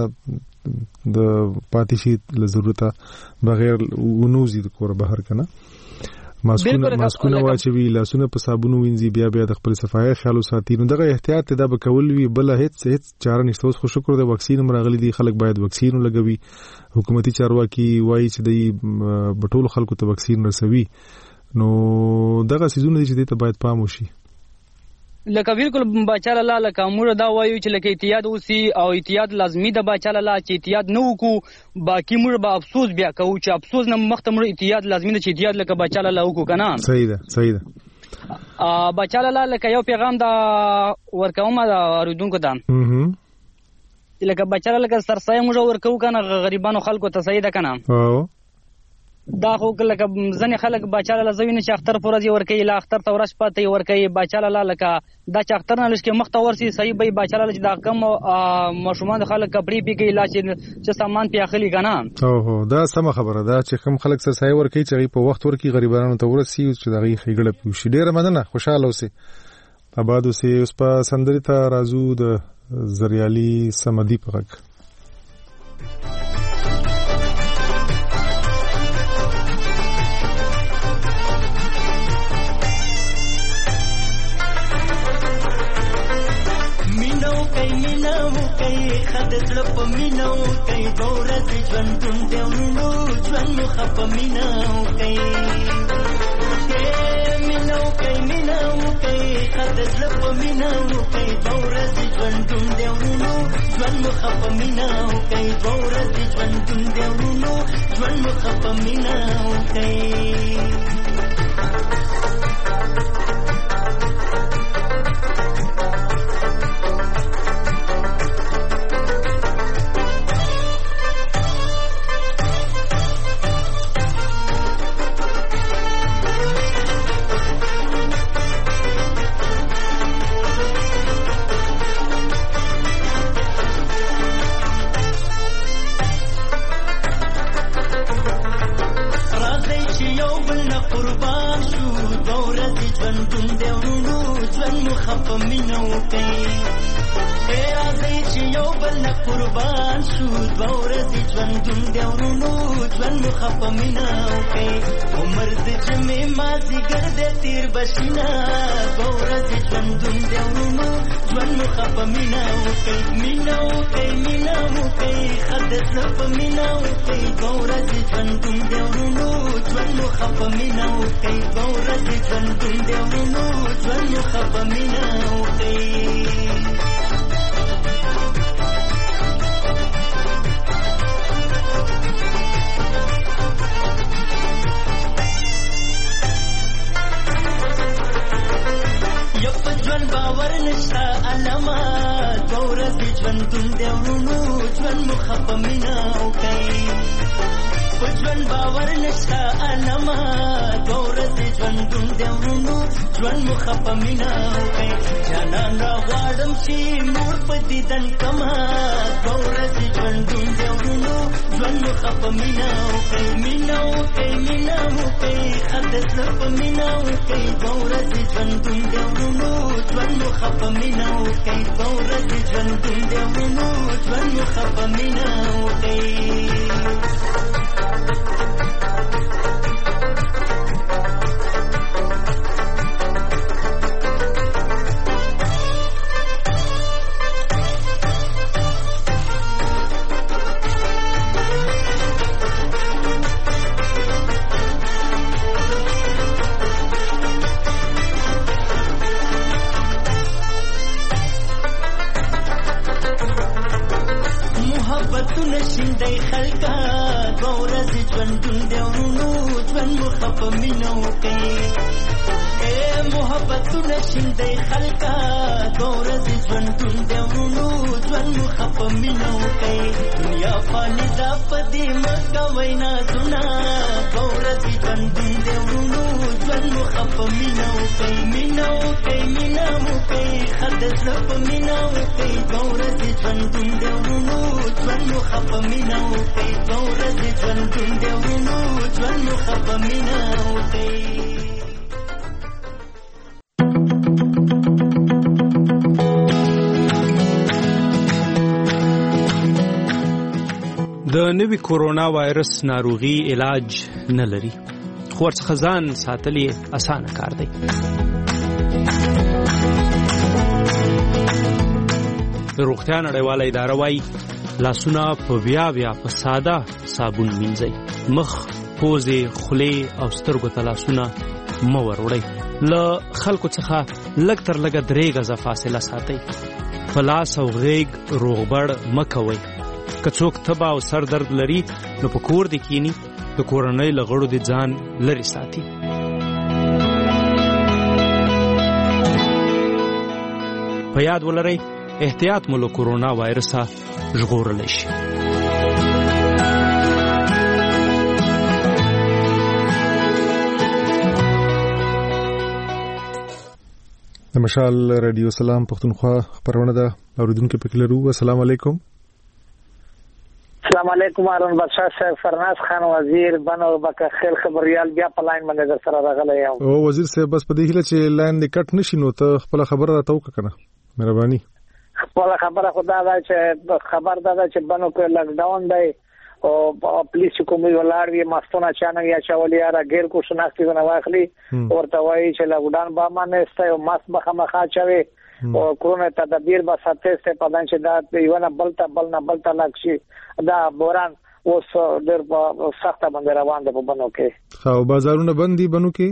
د پاتې شي له ضرورته بغیر ونوزي د کور بهر کنه. ماسکونه ماسکونه واچوي لاسونه په صابون وینځي بیا بیا د خپل صفایي خیال وساتي نو دغه احتیاط ته دا به کول وی بل هیڅ هیڅ چاره نشته اوس خو شکر د واکسین مرغلي دي خلک باید واکسین لګوي حکومتي چارواکي وایي چې د بټول خلکو ته واکسین رسوي نو دغه سيزونه دي چې ته باید پام وشي لکه بالکل بچاله لا لکه موږ دا وایو چې لکه احتیاط وسی او احتیاط لازمي ده بچاله لا چې احتیاط نه وکړو باقي موږ به افسوس بیا کوو چې افسوس نه مخته موږ احتیاط لازمي ده چې احتیاط لکه بچاله لا وکړو کنه صحیح ده صحیح ده ا بچاله لا لکه یو پیغام دا ورکوم دا اوریدونکو ته لکه بچاله لکه سرسای موږ ورکو کنه غریبانو خلکو ته صحیح ده کنه او دا خو لکه ځنې خلک بچاله لزوی نه چې اختر پرځي ورکوي لا اختر ته ورځ پاتې ورکوي بچاله لا لکه دا چې اختر نه لږ مخ ته ورسي صحیح به بچاله چې دا کم ماشومان خلک کپړې پیږي لا چې سامان پی اخلي کنه او هو دا سم خبره ده چې کوم خلک سره صحیح ورکوي چې په وخت ورکوي غریبانو ته ورسي چې دا غي خېګړه پوښي ډیره مننه خوشاله اوسئ آباد اوسئ اوس په سندري ته رازو د زریالي سمدي په غږ خدزړه په مینو کوي دورز ژوندون دی ورونو ژوند مو خپ مینو کوي مینو کوي مینو کوي خدزړه په مینو کوي دورز ژوندون دی ورونو ژوند مو خپ مینو کوي دورز ژوندون دی ورونو ژوند مو خپ مینو کوي د نوي کورونا وایرس ناروغي علاج نه لري خو ورڅخه ځان ساتل یې اسانه کار دی. د روغتیا نړیواله اداره وایي لاسونه په بیا بیا په ساده صابون مینځئ. مخ، پوزې، خولې او سترګو ته لاسونه مه وروړئ. له خلکو څخه لږ تر لږه درې غزه فاصله ساتئ. په لاس او غیږ روغبړ مه کوئ. که څوک تبه او سر درد لري نو په کور دې کینی، د کورنۍ له غړو دې ځان لرې ساتي. په یاد ولرئ احتیاط مو له کورونا وایرسه ژغورلی شي. د مشال رادیو سلام پښتونخوا خبرونه ده اوریدونکو پکې لرو. السلام علیکم. السلام علیکم هارون بادشاہ صاحب، فرناز خان وزیر بنو بکه خیر خبريال بیا په لاین باندې در سره راغلی یم. او وزیر صاحب بس په دې هله چې لاین دې کټ نشي نو ته خپل خبره راته وکړه کنه مهرباني. خپل خبره خدا دا چې خبر دا چې بنو کې لاک ډاون دی او پولیس کومي ولار وی ماستونه چانه یا چولیا را غیر کو شناختی نه واخلي ورته وایي چې لاک ډاون با باندې استای او ماس بخه مخا چوي او کورونا تدبیر به ساتي ست پدان چې دا یوه بلتا بلنا بلتا لاکشي دا بوران اوس ډېر سخت باندې روان دی په بنو کې. خو بازارونه بندي بنو کې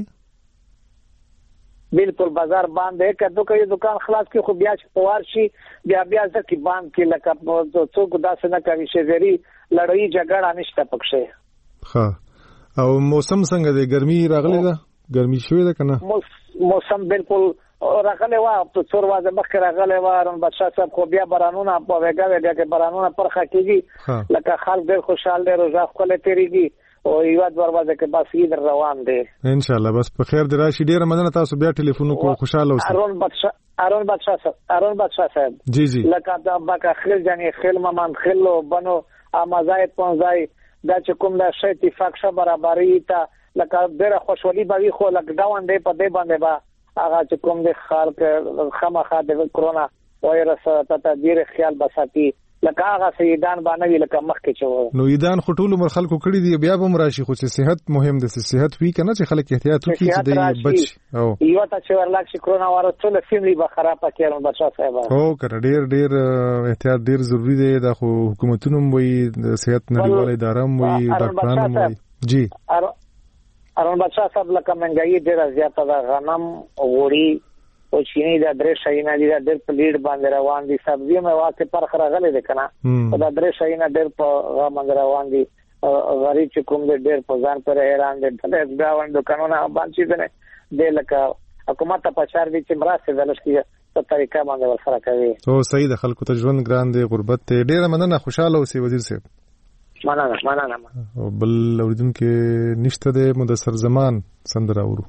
بالکل بازار باندې کدو کوي دکان خلاص کی خو بیا چې پوار شي بیا بیا ځکه باندې کې لکه څوک داسې نه کوي چې وری لړۍ جګړه نشته پکښه. ها او موسم څنګه دی؟ ګرمي راغلی ده؟ ګرمي شوې ده کنه؟ موسم بالکل راغلی و په څور وازه مخکې راغلی و هارون بادشاه صاحب، خو بیا بارانونه په وګا وګا کې بارانونه پرخه کیږي لکه خلک ډېر خوشاله دي، روزه خپل تیریږي او یو دروازه کې بس یې روان دي ان شاء الله. بس په خیر دی راشي. ډیره مننه تاسو بیا ټلیفون کو خوشاله اوسئ. هارون بادشاه هارون بادشاه صاحب هارون بادشاه صاحب جی جی لکه دا بکه خل جنې خل ممان خلو بنو امازای پونځای دا چې کوم دا شی اتفاق شه برابرۍ ته لکه ډیره خوشحالي به خو لکه ډاون دی په دې باندې با هغه چې کوم د خلک خامخا د کرونا وایرس ته تدبیر خیال بساتي لکه هغه سیدان باندې لکه مخکې چو نو ایدان خټول مر خلکو کړی دی بیا به مراشي خو چې صحت مهم ده، صحت وی کنه چې خلک احتیاط وکړي چې د بچ او یو ته چې ورلاک شي کرونا وایرس ټول فیملی به خراب کړي بچا صاحب. او کړه ډیر ډیر احتیاط ډیر ضروری دی. د حکومتونو وی د صحت نړیواله اداره وی ډاکټرانو وی جی هارون بادشاه صاحب لکه منګای ډیر زیاته ده، غنم وړي او چینی دا درې شاینه دي دا ډېر په لیډ باندې روان دي. سبزی مې واکه پر خرغلې ده کنه دا درې شاینه ډېر په باندې روان دي. غریب چې کوم دې ډېر په ځان پر حیران دي دا ډاون دکانونه باندې دي د لکه حکومت په چار دي چې مرسته دلشتي په طریقه باندې ورسره کوي. او صحیح ده. خلکو ته ژوند ګران دي، غربت ته ډېر مننه. خوشاله اوسئ وزیر صاحب. مننه مننه. او بل اوریدونکو نشته د مدثر زمان سندره اورو.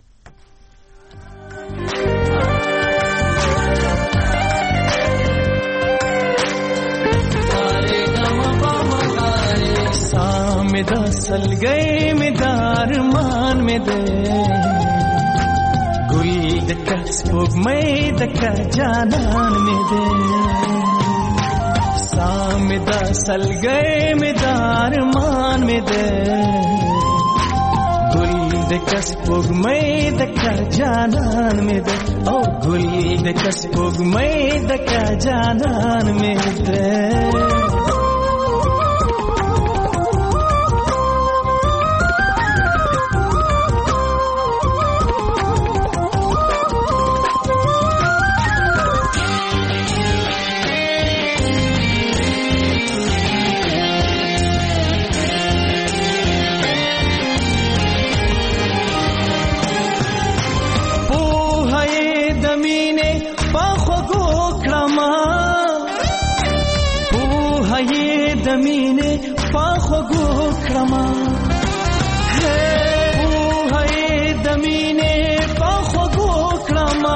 دا سلګي می دار مان می دے ګل د کس پوګ مې د کا جانان می دے سام دا سلګي می دار مان می دے ګل د کس پوګ مې د کا جانان می دے او ګل د کس پوګ مې د کا جانان می دے دمینه پاخو گو کرما ہے او ہے دمینه پاخو گو کرما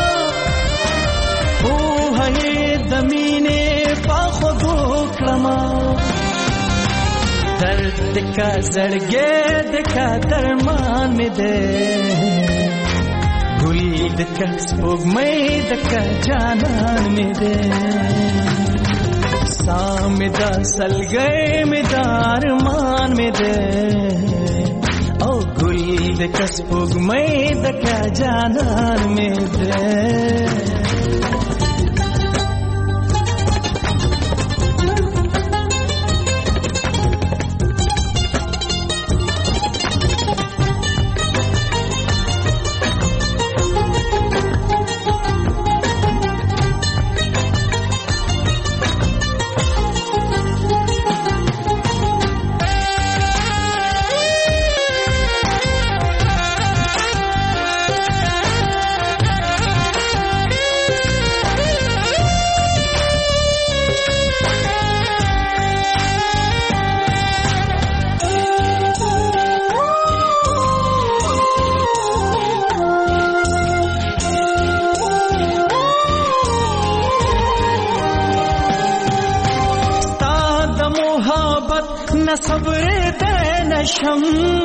او ہے دمینه پاخو گو کرما درد کا زړګې د کا درمان می دے ګل د کس پوګمې د کا جانان می دے سامدا سلګې می دار مان می دے او ګل د کسبګمې د کا جانان مې ده صبر دے نشم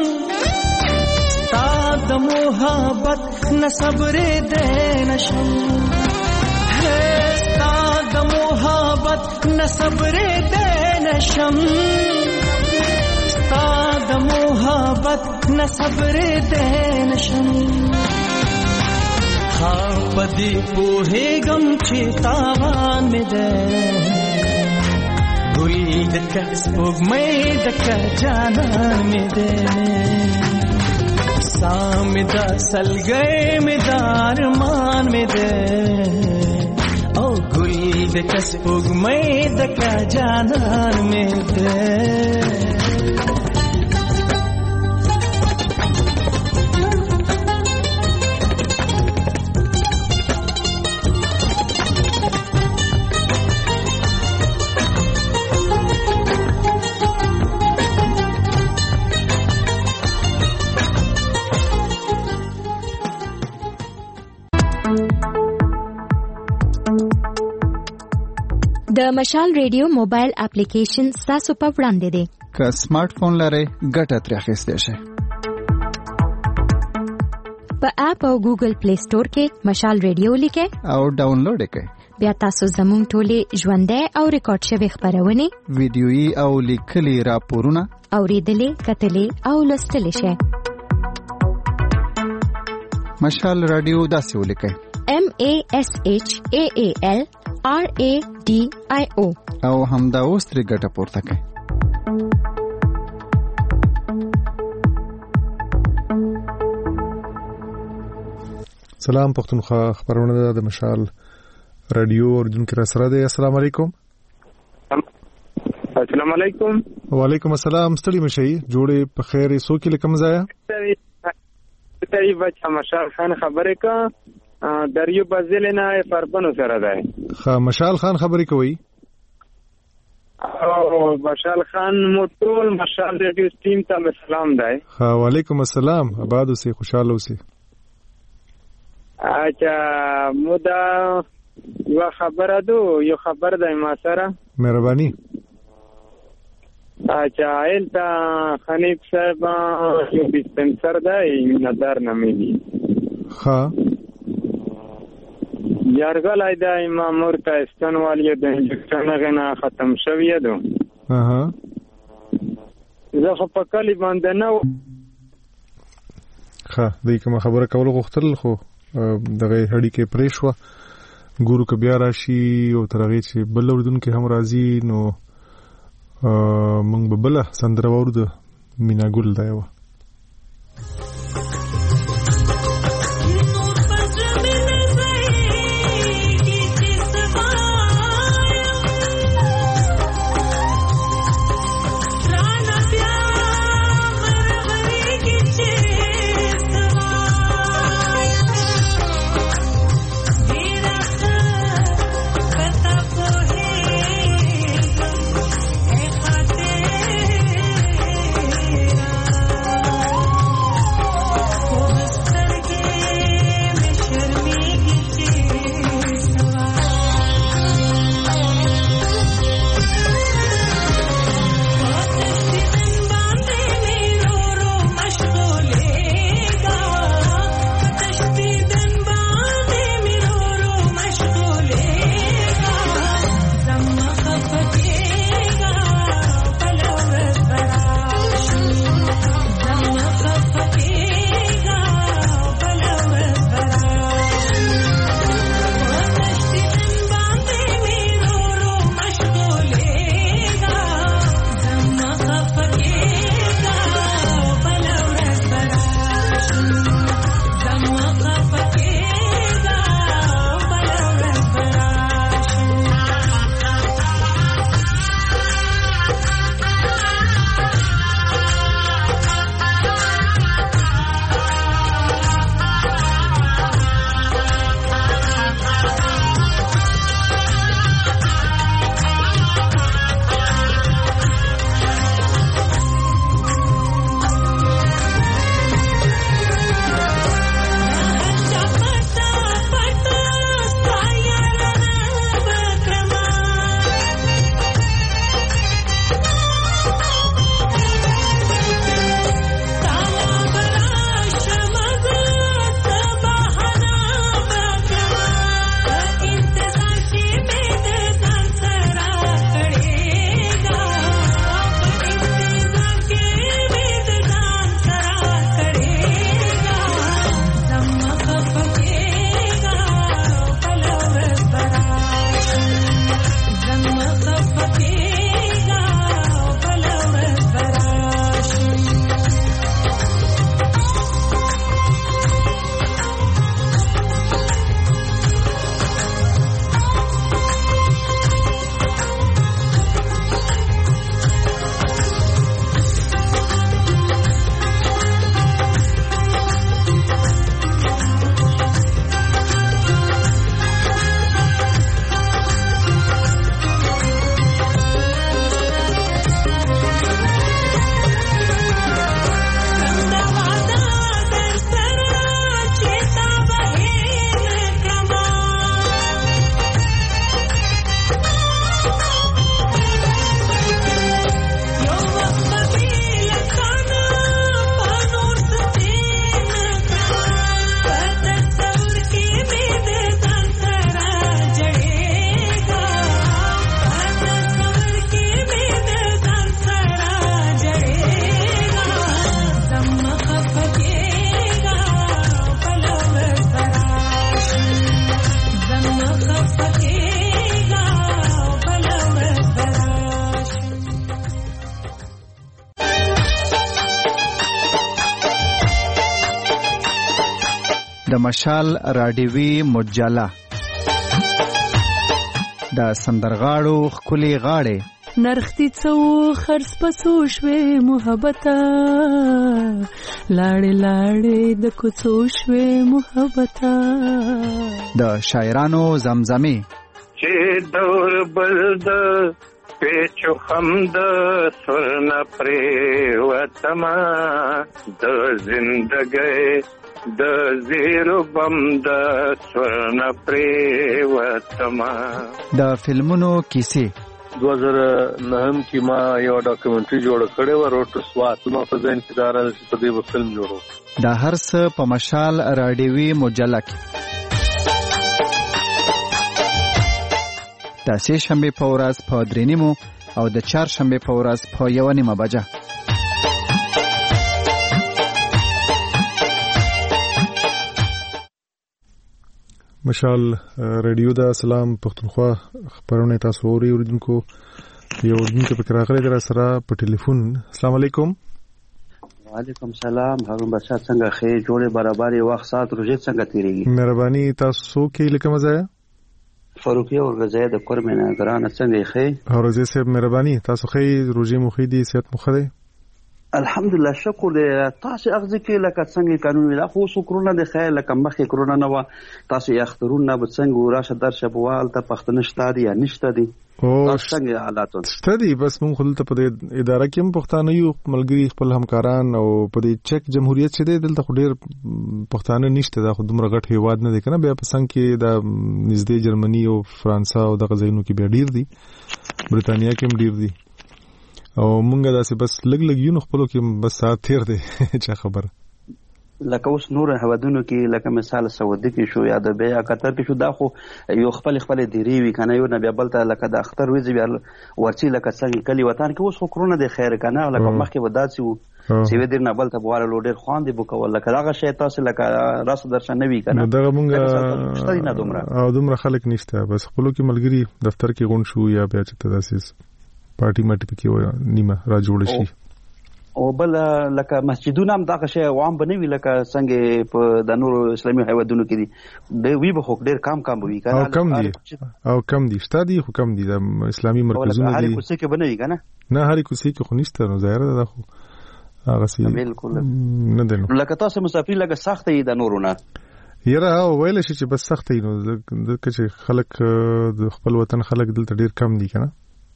ستا د محبت نه صبر دے نشم ہے ستا د محبت نه صبر دے نشم ستا د محبت نه صبر دے نشم ها پدې په هغم چې تاوان مې ده ګل د کسبګمې د کا جانان مې ده سام د سلګې مې دار مان مې ده او ګل د کسبګمې د کا جانان مې ده د مشال ریډیو موبایل اپلیکیشن تاسو په وړاندې دی که سمارټ فون لرئ ګټه ترې اخیستی شئ په اپ او ګوګل پلی سٹور کې مشال ریډیو لیکئ او ډاونلوډ کړئ بیا تاسو زموږ ټولې ژوندۍ او ریکارډ شوي خبرونه ویډیويي او لیکلي راپورونه اوریدلې کتلې او لوستلې شئ مشال رادیو داسې ولیکئ M A S H A A L R A D I O او همدا اوس ترې ګټه پورته کړئ سلام پښتونخوا خبرونه د مشال رادیو اوریدونکو را سره دی السلام علیکم السلام علیکم وعلیکم السلام ستړي مشي جوړې په خیر سو کې لکم ځای ته بچا مشال خان خبره کا دریو بازل نه فربنو سره ده خا مشال خان خبرې کوي او مشال خان موټول مشال ریډیو ټیم ته سلام ده خا وعلیکم السلام آباد اوسې خوشاله اوسې اچھا مودا یو خبره دو یو خبر ده ما سره مهرباني اچھا ایلتا خنیف صاحب یو ډیسپنسر ده نظر نمیدي ها یارګل ایدا امام مرتا استنوالی د انجکشن غنا ختم شوی دو اها زه خو په کلی باندې نو ها دای کوم خبره کول غوښتل خو دغه هډی کې پریښو ګورو ک بیا راشي او ترغه چې بل وردون کې هم راځي نو مونږ به بل سندره ورده مینا ګل دایو د مشال راډیوي مجله د سندرغاړو ښکلي غاړې نرختی څو خرڅ پسو شوې محبته لاړې لاړې د کوڅو شوې محبته د شاعرانو زمزمې چې دور بل د پیچو خم د سرن پریوتما د زندګۍ د زیرو بم د سرن پریوتما د فلمونو کیسې دو هزار نهم کې ما یو ډاکومنټري جوړ کړی و روټ سوات نو په ځین کې دارل چې په دې فلم جوړو دا هر څه په مشال راډیوي مجله کې د سه شنبه په ورځ په درې نیمو او د چهار شنبه په ورځ په یو نیمه بجه مشال رادیو دا سلام پښتونخوا خبرونه تاسو اوري اوریدونکو یو دونکو په راغلي در سره په ټلیفون. السلام علیکم. وعلیکم سلام. هارون بچا څنګه خې جوړه برابرې وخت سات روزه څنګه تیریږي؟ مهرباني تاسو کې لکه مزه فاروقي او غزا د کورمنه ګران څنګه خې؟ هروزه صاحب مهرباني تاسو خې روزي مخیدي صحت مخده؟ الحمدلله شکر دې تاسو اغزه کې لکه څنګه قانون ویلا خو شکرونه د خیر لکه مخې کرونا نه و تاسو یې اخترونه به څنګه راشه درشه بوال ته پښتنه شته دي یا نشته دي او څنګه حالات شته دي بس مونږ خپل ته په اداره کې هم پښتانه یو ملګری خپل همکاران او په دې چک جمهوریت چې دلته خو ډیر پښتانه نشته دا خو دومره غټ هیواد نه دی کنه بیا په څنګه کې د نږدې جرمني او فرانسا او د غزینو کې بیا ډیر دي برتانیا کې هم ډیر دي او مونږه داسې بس لګ لګ یو خپلو کې بس سات تیر دی چې خبر لکه اوس نور هوادونو کې لکه مثال سعودي کې شو یا د بیا قطر کې شو دا خو یو خپل خپل دیری وی کنه یو نه بیا بلته لکه د اختر ویزي بیا ورچی لکه څنګه کلی وطن کې اوس خو کرونا د خیر کنه لکه مخکې وداسي وو چې و دې نه بلته بواره لوډر خوان دی بوکول لکه هغه شی تاسو لکه راس درشن نه وی کنه دا مونږه او دومره خلک نشته بس خپلو کې ملګری دفتر کې غون شو یا بیا چې تاسیس پارټي ماټي پکې و نیمه را جوړ شي او بل لکه مسجدونه هم دغه شی عام بنوي لکه څنګه په د نور اسلامي هیوادونو کې دي د وی به خو ډیر کم کم وي کنه او کم دي او کم دي شته دي خو کم دي د اسلامي مرکزونه دي هر کوڅه کې بنوي کنه نه هر کوڅه کې خو نشته نو ظاهر ده خو هغه سي بالکل نه ده لکه تاسو مسافر لکه سخت دي د نورونه یره ویل شي چې بس سخت دي نو د چې خلک د خپل وطن خلک دلته ډیر کم دي کنه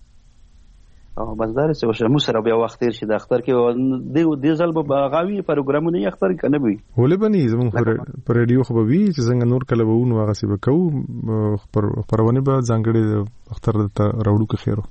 او بس دار څه وشه مو سره بیا وخت تیر شي د اختر کې دی د ځل به غاوی پروګرامونه یې اختر کنه وي ولې بني زمون پر رادیو خو به وی چې څنګه نور کله به ونو هغه سی به کو پر پرونه به ځانګړي اختر ته راوړو کې خیرو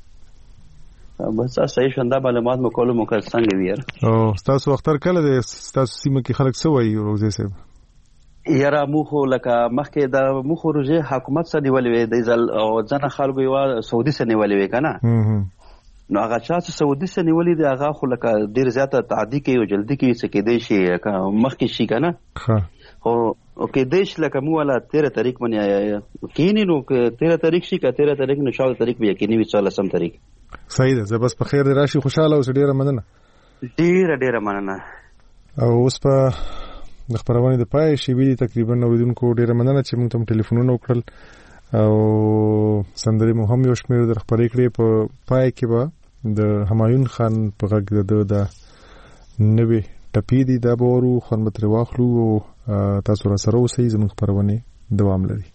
بس صحیح شنده معلومات مو کولو مو که څنګه ویر او تاسو اختر کله د تاسو سیمه کې خلک څه وایي روزه صاحب یاره موخو لکه مخکې د موخو روزه حکومت سره نیولې وي د ځل او ځنه خلکو یو سعودي سره نیولې وي کنه نو هغه چې سعودي سره نیولې دی هغه خو لکه ډیر زیاته تعدی کوي او جلدی کوي څه کې دی شي مخکې شي کنه ها او اوکې دیش لکه مو ولا تیرہ تاریخ باندې کینې نو تیرہ تاریخ شي که تیرہ تاریخ نو شاو تاریخ به کینې وی څلسم تاریخ صحیح ده زه بس په خیر راشي خوشاله اوس ډیره مننه ډیره ډیره مننه او اوس په د خبرونه د پای شي ویلي تقریبا اوریدونکو ډیره مننه چې موږ ته ټلیفونونه وکړل او سندري مو هم یو شمېر در خبرې کړې په پای کې به د همایون خان په غږ د د نوې ټپی دی دا به ورو خان متر واخلو او تاسو را سره اوسئ زموږ خبرونه دوام لري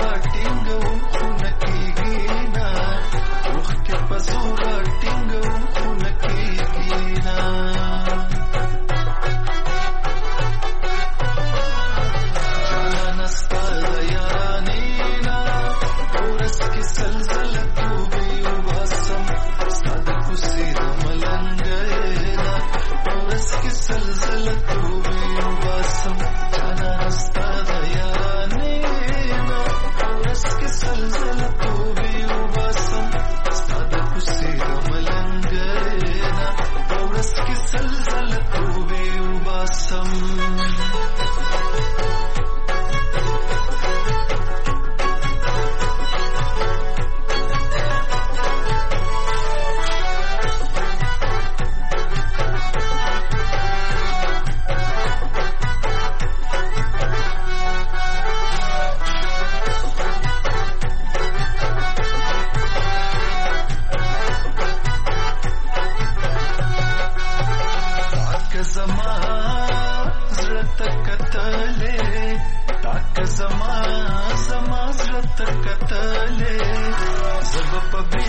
زما زما زړه تر کتلې زب په